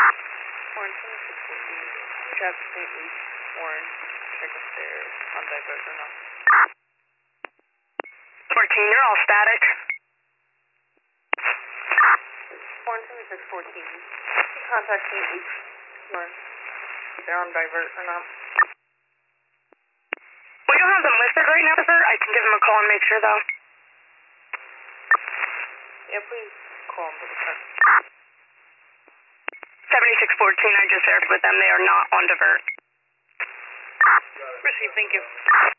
Warren, 2614. Cap St. Luke's, Warren, check if they're on divert or not. 14, you're all static. Warren, 2614. Contact St. Luke's, Warren. If they're on divert or not. We don't have them listed right now, sir. I can give them a call and make sure, though. Yeah, please call them to the front. 7614, I just aired with them. They are not on divert. Received, thank you.